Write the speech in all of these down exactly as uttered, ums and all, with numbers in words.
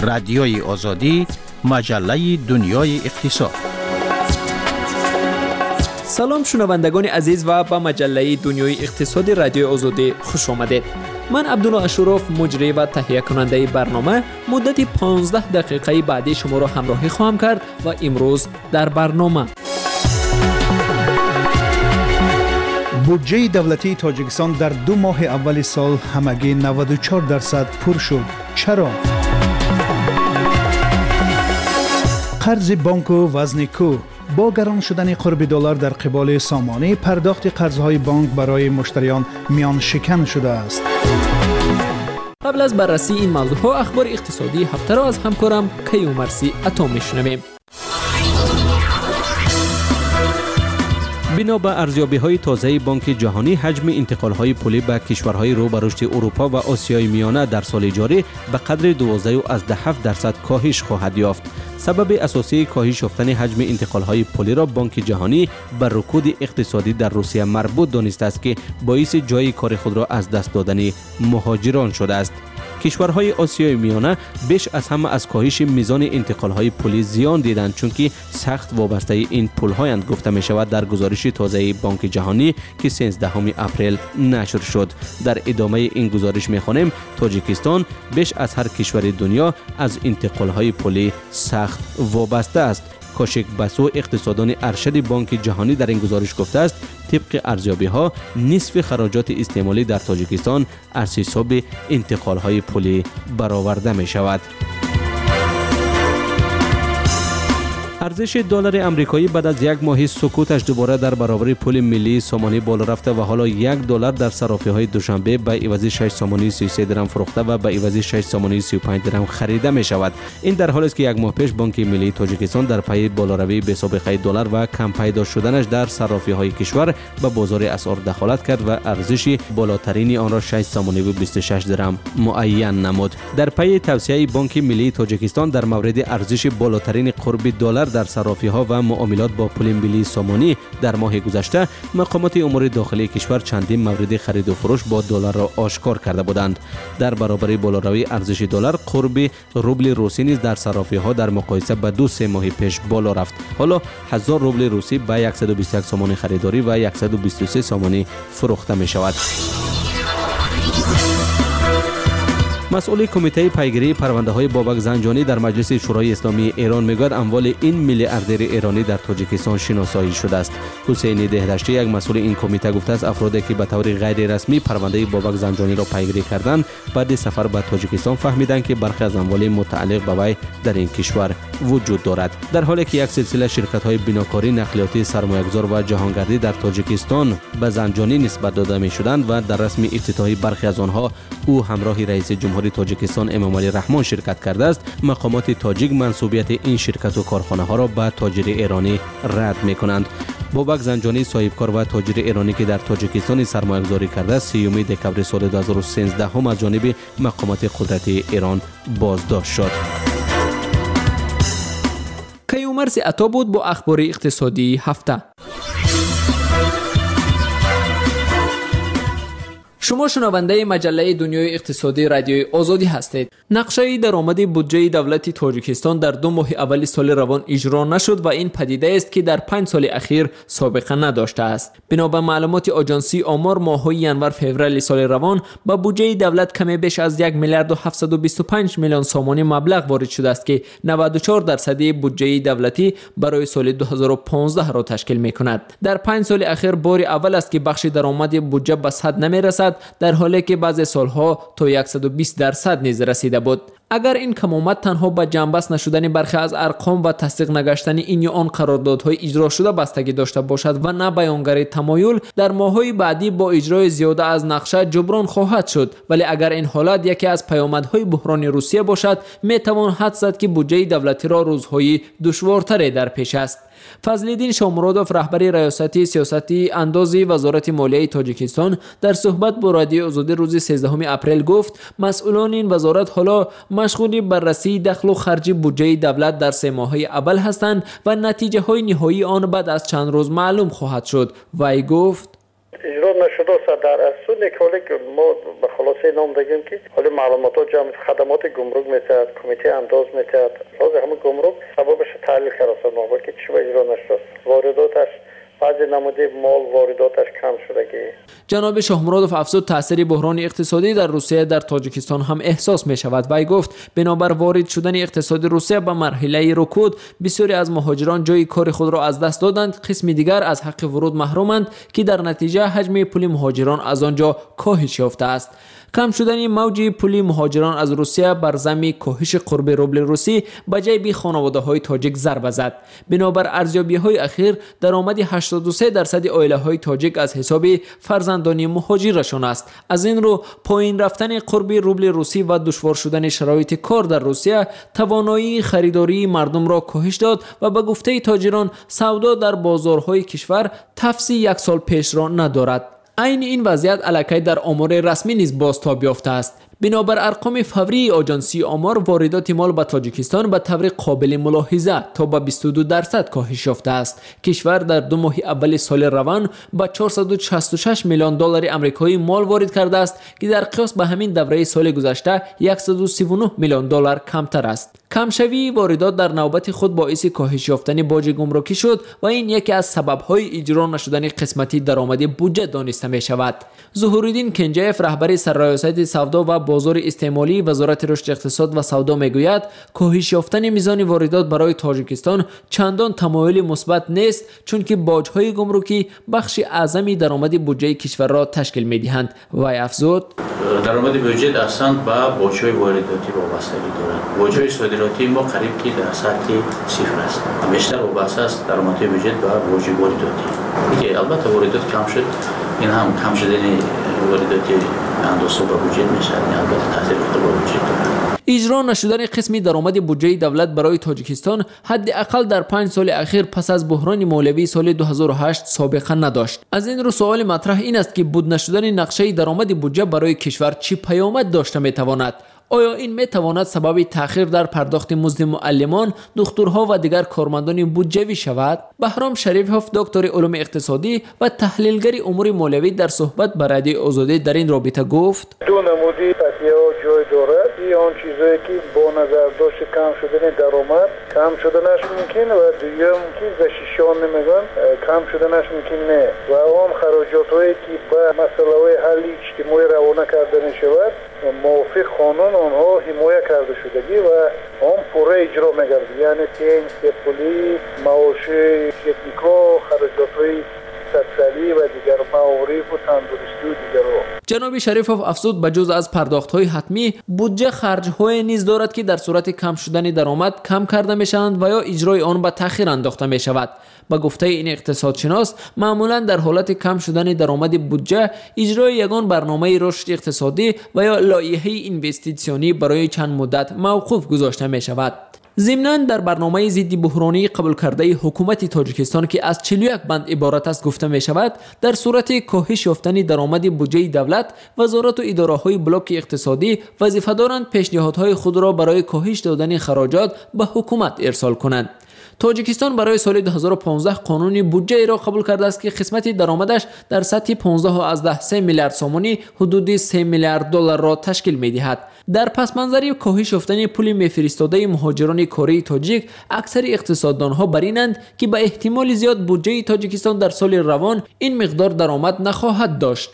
رادیوی آزادی، مجله دنیای اقتصاد. سلام شنوندگان عزیز و به مجله دنیای اقتصادی رادیوی آزادی خوش آمدید. من عبدالله اشرف مجری و تهیه کننده برنامه مدت پانزده دقیقه بعدی شما را همراهی خواهم کرد و امروز در برنامه بودجه دولتی تاجیکستان در دو ماه اول سال همگی نود و چهار درصد پر شد. چرا؟ قرض بانک و وزن کو با گران شدن قرب دلار در قبال سامانه پرداخت قرضهای بانک برای مشتریان میان شکن شده است. قبل از بررسی این موضوع ها اخبار اقتصادی هفته را از همکارم کیومرثی عطا میشنویم. بنا به ارزیابی‌های تازه بانک جهانی، حجم انتقال‌های پولی به کشورهای رو به رشد اروپا و آسیای میانه در سال جاری به قدر دوازده و هفت درصد کاهش خواهد یافت. سبب اساسی کاهش یافتن حجم انتقال‌های پولی را بانک جهانی به رکود اقتصادی در روسیه مربوط دانسته است که باعث جای کار خود را از دست دادن مهاجران شده است. کشورهای آسیای میانه بیش از همه از کاهش میزان انتقال‌های پولی زیان دیدند، چون که سخت وابسته این پول‌هایند گفته می شود در گزارش تازه بانک جهانی که سیزدهم اپریل نشر شد. در ادامه این گزارش می‌خوانیم تاجیکستان بیش از هر کشور دنیا از انتقال‌های پولی سخت وابسته است. کاشک بسو اقتصاددان ارشد بانک جهانی در این گزارش گفته است طبق ارزیابی‌ها نصف خراجات استعمالی در تاجیکستان از حساب انتقال‌های پولی برآورده می‌شود. ارزش دلار آمریکایی بعد از یک ماه سکوتش دوباره در برابر پول ملی سامانی بالا رفته و حالا یک دلار در صرافی‌های دوشنبه به عوض شش سامانی سی و سه درم فروخته و به عوض شش سامانی سی و پنج درم خریده می شود. این در حالی است که یک ماه پیش بانک ملی تاجیکستان در پی بالاروی به سابقه دلار و کم پیدا شدنش در صرافی‌های کشور به بازار اسعار دخالت کرد و ارزش بالاترین آن را شش سامانی و بیست و شش درم معین نمود. در پی توصیه بانک ملی تاجیکستان در مورد ارزش بالاترین قرب دلار در صرافی‌ها و معاملات با پول ملی سامانی در ماه گذشته، مقامات امور داخلی کشور چندین مورد خرید و فروش با دلار را آشکار کرده بودند. در برابر بالاروی ارزش دلار، قرب روبل روسی نیز در صرافی‌ها در مقایسه با دو سه ماه پیش بالا رفت. حالا هزار روبل روسی به صد و بیست و یک سامانی خریداری و صد و بیست و سه سامانی فروخته می شود. مسئول کمیته پیگیری پرونده‌های بابک زنجانی در مجلس شورای اسلامی ایران میگوید اموال این میلیاردر ایرانی در تاجیکستان شناسایی شده است. حسین دهدشتی، یک مسئول این کمیته، گفته است افرادی که به طور غیر رسمی پرونده بابک زنجانی را پیگیری کردند بعد سفر به تاجیکستان فهمیدند که برخی از اموال متعلق به وی در این کشور وجود دارد، در حالی که یک سلسله شرکت‌های بیناکاری، نقلیاتی، سرمایه‌گذار و جهانگردی در تاجیکستان به زنجانی نسبت داده می‌شدند و در رسم افتتاحی برخی از آنها او همراه رئیس جمهوری تاجیکستان امام علی رحمان شرکت کرده است. مقامات تاجیک منسوبیت این شرکت و کارخانه ها را به تاجر ایرانی رد می کنند. بابک زنجانی صاحبکار و تاجر ایرانی که در تاجیکستان سرمایه گذاری کرده است، سیوم دکمبر سال دو هزار و سیزده هم از جانب مقامات قدرتی ایران بازداشت شد. کیومرثی عطا بود با اخبار اقتصادی هفته. شما شنونده مجله دنیای اقتصادی رادیوی آزادی هستید. نقشه درآمد بودجه دولت تاجیکستان در دو ماه اول سال روان اجرا نشد و این پدیده است که در پنج سال اخیر سابقه نداشته است. بنا به معلومات آژانسی آمار، ماه‌های ینور فوریه سال روان با بودجه دولت کمی بیش از یک میلیارد و هفتصد و بیست و پنج میلیون سامانی مبلغ وارد شده است که نود و چهار درصد بودجه دولتی برای سال دو هزار و پانزده را تشکیل می‌کند. در پنج سال اخیر بار اول است که بخش درآمد بودجه به صد نمی‌رسد، در حالی که بعضی سالها تا صد و بیست درصد نیز رسیده بود. اگر این کم آمد تنها به جنبش نشدن برخی از ارقام و تصدیق نگشتن این یا آن قراردادهای اجرا شده بستگی داشته باشد و نه بیانگر تمایل، در ماه‌های بعدی با اجرای زیاده از نقشه جبران خواهد شد. ولی اگر این حالت یکی از پیامدهای بحران روسیه باشد، میتوان حدس زد که بودجه دولتی را روزهای دشوارتری در پیش است. فضل‌الدین شامرادوف، رهبر ریاستی سیاستی اندازی وزارت مالیه تاجیکستان، در صحبت با رادیو آزادی روز سیزدهم اپریل گفت مسئولان این وزارت حالا مشغول بررسی دخل و خرج بودجه دولت در سه ماهه اول هستند و نتیجه های نهایی آن بعد از چند روز معلوم خواهد شد. وی گفت اجرا نشده است. در اصل نکالی که ما به خلاصه نام دادیم که حالا معلومات جمع خدمات گمرک میتاد، کمیته انداز میتاد، لازم همه گمرک سببش تحلیل کرده نوبا که چی اجرا نشده است. وارداتش بعضی نموده مال وارداتش کم شده. جناب شاهمرادوف افزود تاثیر بحران اقتصادی در روسیه در تاجیکستان هم احساس می شود. وی گفت بنابر وارد شدن اقتصاد روسیه به مرحله رکود بسیاری از مهاجران جای کار خود را از دست دادند. قسم دیگر از حق ورود محرومند که در نتیجه حجم پول مهاجران از آنجا کاهش یافته است. کم شدن موج پول مهاجران از روسیه بر ضمن کاهش قرب روبل روسی به جیب خانواده‌های تاجیک ضربه زد. بنابر ارزیابی‌های اخیر درآمد هشتاد و سه درصد عائله‌های تاجیک از حساب فرزندان مهاجرشان است. از این رو پایین رفتن قرب روبل روسی و دشوار شدن شرایط کار در روسیه توانایی خریداری مردم را کاهش داد و به گفته تاجران سودا در بازارهای کشور تفسی یک سال پیش را ندارد. عین این وضعیت الکی در آمار رسمی نیز بازتاب یافته است. بنابر ارقام فوری آژانسی آمار واردات مال به تاجیکستان به طور قابل ملاحظه تا به بیست و دو درصد کاهش یافته است. کشور در دو ماه اول سال روان با چهارصد و شصت و شش میلیون دلار آمریکایی مال وارد کرده است که در قیاس به همین دوره سال گذشته صد و سی و نه میلیون دلار کمتر است. کمشوی واردات در نوبت خود باعث کاهش یافتن باج گمرکی شد و این یکی از سبب‌های اجرا نشدن قسمتی درآمد بودجه دانسته می شود. ظهورالدین کنجیف رهبر سرریاست سودا و بازار استعمالی وزارت رشد اقتصاد و سودا میگوید کاهش یافتن میزان واردات برای تاجیکستان چندان تمایل مثبت نیست چون که باج‌های گمرکی بخش اعظمی درآمد بودجه کشور را تشکیل می‌دهند. وی افزود درآمد بودجه اصلا با باج‌های وارداتی وابستگی دارد. باج‌های صادراتی ما قریب که در سطح صفر است. بیشتر وابسته است درآمد بودجه با باج وارداتی. دیگه البته واردات کم شد، این هم کم شدن وارداتی اندازه با بودجه میشه، البته تاثیر خود با بودجه داره. اجرا نشدن قسمی درآمد بودجه دولت برای تاجیکستان حداقل در پنج سال اخیر پس از بحران مولوی سال دو هزار و هشت سابقه نداشت. از این رو سوال مطرح این است که بود نشدن نقشه درآمد بودجه برای کشور چه پیامد داشته میتواند؟ آیا این میتواند سبب تأخیر در پرداخت مزد معلمان، دکترها و دیگر کارمندان بودجوی شود؟ بهرام شریفوف دکتر علوم اقتصادی و تحلیلگر امور مالیوی در صحبت با رادیو آزادی در این رابطه گفت: دو نمودی قضیه‌ها جای دارد. آن چیزایی که با نظر داشت کم شدن درآمد کم شدنش ممکن و دوم که زشیشان نمیگن کم شدنش ممکن نه و آن خراجات‌هایی که به مسئله حل اجتماعی روانه کرده میشود موافق قانون آنها حمایت کرده شدگی و آن پوره اجرا میگرد، یعنی پنسیون پولی، معاش تکنیکا، خراجات‌های سکسلی و دیگر معارف و تندرستی و دیگر. جناب شریفوف افزود به جز از پرداخت‌های حتمی بودجه خرج‌های نیز دارد که در صورت کم شدن درآمد کم کرده میشوند و یا اجرای آن به تأخیر انداخته می شود. با گفته این اقتصادشناس معمولا در حالت کم شدن درآمد بودجه اجرای یگان برنامه رشد اقتصادی و یا لایحه اینوستیسیونی برای چند مدت موقوف گذاشته می شود. ضمناً در برنامه ضد بحرانی قبول کرده حکومت تاجیکستان که از چهل و یک بند عبارت است گفته می شود در صورت کاهش یافتن درآمد بودجه دولت وزارت و اداره‌های بلاک اقتصادی وظیفه دارند پیشنهادهای خود را برای کاهش دادن خراجات به حکومت ارسال کنند. تاجیکستان برای سال دو هزار و پانزده قانون بودجه را قبول کرده است که قسمت درآمدش در سطح پانزده و از ده سه میلیارد سومانی حدود سه میلیارد دلار را تشکیل می‌دهد. در پس منظر کاهش یافتن پول میفرستاده مهاجران کره تاجیک اکثر اقتصاددانها بر اینند که به احتمال زیاد بودجه تاجیکستان در سال روان این مقدار درآمد نخواهد داشت.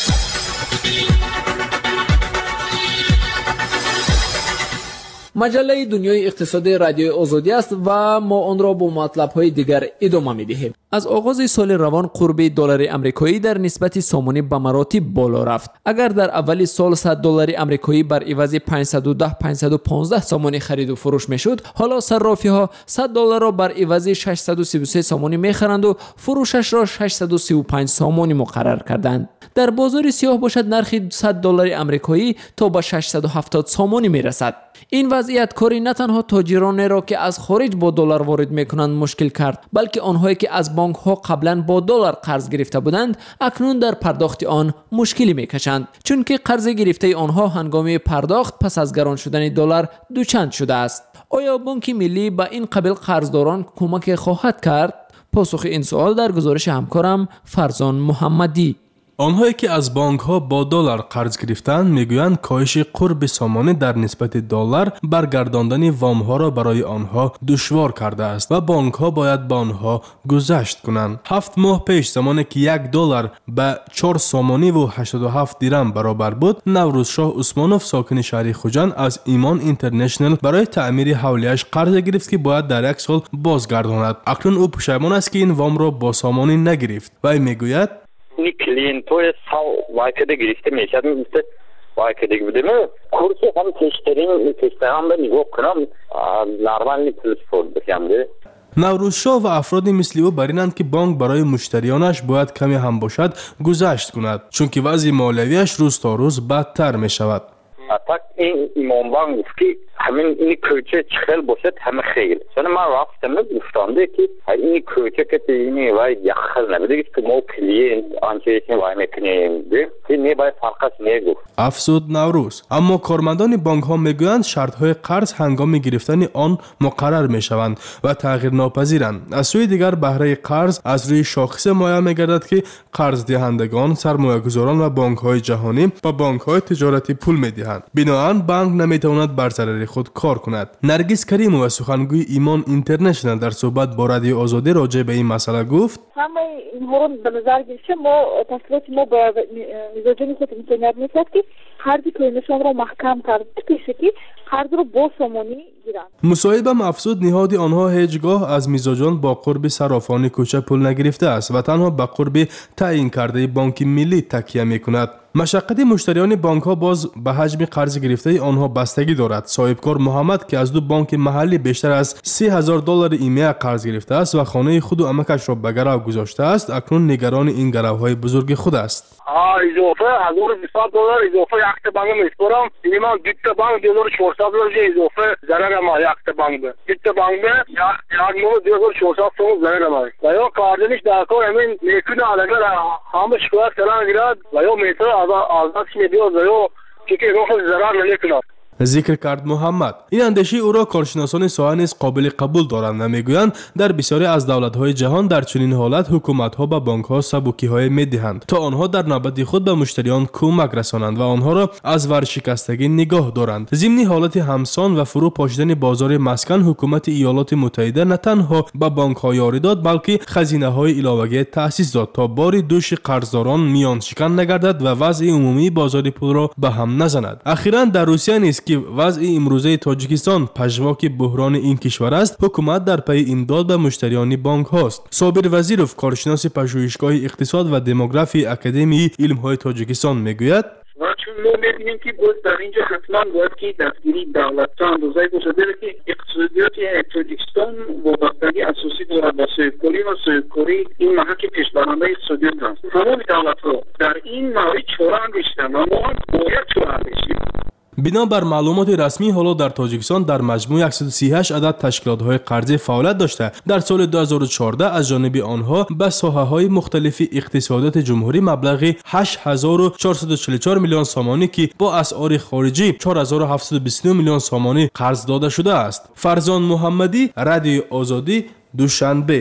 مجله دنیای اقتصادی رادیو آزادی است و ما آن را با مطلب‌های دیگر ادامه می‌دهیم. از آغاز سال روان قرب دلار آمریکایی در نسبت سامانه به مراتب بالا رفت. اگر در اول سال صد دلار آمریکایی بر عوض پانصد و ده پانصد و پانزده سامانه خرید و فروش میشد، حالا صرافی‌ها صد دلار را بر عوض ششصد و سی و سه سامانه می‌خرند و فروشش را ششصد و سی و پنج سامانه مقرر کردند. در بازار سیاه باشد نرخ صد دلار آمریکایی تا به ششصد و هفتاد سامانه میرسد. این وضعیت کاری نه تنها تاجران را که از خارج با دلار وارد میکنند مشکل کرد، بلکه آنهایی که از بانک ها قبلا با دلار قرض گرفته بودند اکنون در پرداخت آن مشکلی میکشند، چون که قرض گرفته آنها هنگام پرداخت پس از گران شدن دلار دوچند شده است. آیا بانک ملی به این قبیل قرضداران کمک خواهد کرد؟ پاسخ این سوال در گزارش همکارم فرزان محمدی. آنهایی که از بانک ها با دلار قرض گرفتند میگویند کاهش قرب سامانه در نسبت دلار برگرداندن وام ها را برای آنها دشوار کرده است و بانک ها باید با آنها گذشت کنند. هفت ماه پیش زمانی که یک دلار به چهار سامانی و هشتاد و هفت درم برابر بود، نوروزشاه عثمانوف ساکن شهر خوجند از ایمان اینترنشنل برای تعمیر حولیه‌اش قرض گرفت که باید در یک سال بازگرداند. اکنون او پشیمان است که این وام را با سامانی نگرفت. وی میگوید این کلینت‌های سال وایکده گرفته میشد مثل وایکده بودیم کورس هم تشترین تشترین به نگاه کنم نرمال پلس فورد بسیامده. نوروزشاه و افرادی مثل او برینند که بانک برای مشتریانش باید کمی هم باشد گذشت کند، چون که وضع مالیویش روز تا روز بدتر می شود. تک این ایمان بانک گفت که همین این کوچه چخل باشد همه خیل. چون من رفتم گفتانده که این کوچه که اینی وای یخل نمیده که ما کلینت آنچه این وای میکنیم که نه باید فرقش نگفت. افسود نوروز. اما کارمندان بانک ها میگویند شرط های قرض هنگام گرفتن آن مقرر میشوند و تغییر ناپذیرند. از سوی دیگر بهره قرض از روی شاخص مایه میگردد که قرض دهندگان، سرمایه‌گذاران و بانک های جهانی و بانک های تجارتی پول میدهند. بنابراین بانک نمیتواند بر ضرر خود کار کند. نرگس کریمووا سخنگوی ایمان اینترنشنل در صحبت با رادیو آزادی راجع به این مسئله گفت: همه اینها رو به نظر گرفته ما تحصیلات ما با میزاجین خود اینترنت میکرد که قرضی که نشان رو محکم کرد پیشه که قرض رو با سامانی گیرند. مصاحبه افزود نهاد آنها هیچگاه از میزاجان با قرب صرافان کوچه پول نگرفته است و تنها به قرب تعیین کرده بانک ملی تکیه میکند. مشقت مشتریان بانک ها باز به حجم قرض گرفته آنها بستگی دارد. صاحبکار محمد که از دو بانک محلی بیشتر از سی هزار دلار ایمه قرض گرفته است و خانه خود و عمکش را به گرو گذاشته است، اکنون نگران این گروهای بزرگ خود است. اضافه هزار و بیست دلار اضافه یک بانک میسپرم ایمان دیت بانک دو هزار و چهارصد دلار اضافه ضرر ما یک بانک دیت بانک یک نو دو هزار و چهارصد تومان ضرر ما و یا کاردنش در کار همین میکنه اگر همه شکایت کردن گیرد و یا میتونه آزادش میدیاد و یا که روح ضرر نمیکنه. ذکر کرد محمد. این اندیشه او را کارشناسان ساحه نیز قابل قبول دارند و میگویند در بسیاری از دولت‌های جهان در چنین حالت حکومت‌ها به بانک‌ها سبوکی‌های می‌دهند تا آنها در نوبت خود به مشتریان کمک رسانند و آنها را از ورشکستگی نگاه دارند. ضمن حالت همسان و فرو پاشیدن بازار مسکن، حکومت ایالات متحده نه تنها به بانک‌ها یاری داد بلکه خزینه‌های علاوه‌ای تأسیس داد تا بار دوش قرضداران میان شکن نگردد و وضع عمومی بازار پول را به هم نزند. اخیراً در روسیه نیز که وضع امروزه تاجیکستان پژواک بحران این کشور است، حکومت در پی امداد به مشتریان بانک هاست. صابر وزیروف کارشناس پژوهشگاه اقتصاد و دموگرافی اکادمی علم‌های تاجیکستان میگوید: و چون ما می‌بینیم که باز در اینجا حتما باید که دستگیری دولت تا اندازه‌ای باشه که اقتصادیات تاجیکستان وابستگی اساسی دارد با صاحبکاری و صاحبکاری این محک پیشبرنده اقتصادیات است. تمام دولت‌ها در این مورد چاره اندیشیدند و ما هم باید چاره اندیشیم. بنابر معلومات رسمی حالا در تاجیکستان در مجموع صد و سی و هشت عدد تشکیلات‌های قرضی فعالیت داشته. در سال دو هزار و چهارده از جانب آنها به ساحه‌های مختلف اقتصادیات جمهوری مبلغ هشت هزار و چهارصد و چهل و چهار میلیون سامانی که با اسعار خارجی چهار هزار و هفتصد و بیست و نه میلیون سامانی قرض داده شده است. فرزان محمدی، رادیو آزادی، دوشنبه.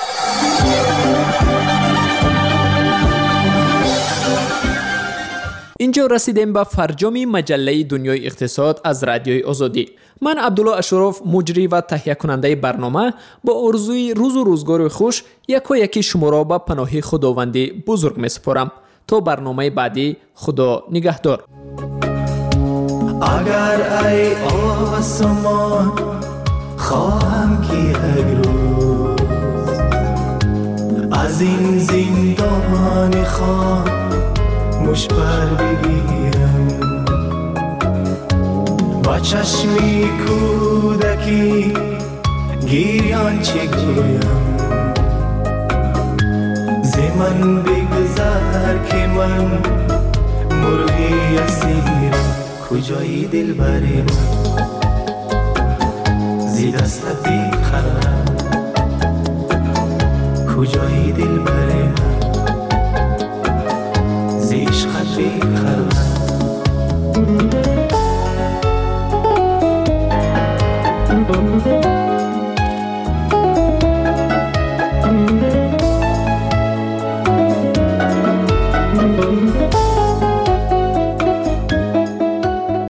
اینجا رسیدیم به فرجام مجله دنیای اقتصاد از رادیوی آزادی. من عبدالله اشرف، مجری و تهیه کننده برنامه، با آرزوی روز و روزگار خوش یک و یکی شما را به پناه خداوندی بزرگ می سپارم. تا برنامه بعدی، خدا نگهدار. اگر ای آسمان خواهم که یک روز از این زندان خان مش پر بگیرم با چشمی کودکی گیریان چه گویم زمن بگذر که من مرغی اسیرم کجایی دل بری من زی دست بیخرم کجایی دل بری من عشقت بیخرم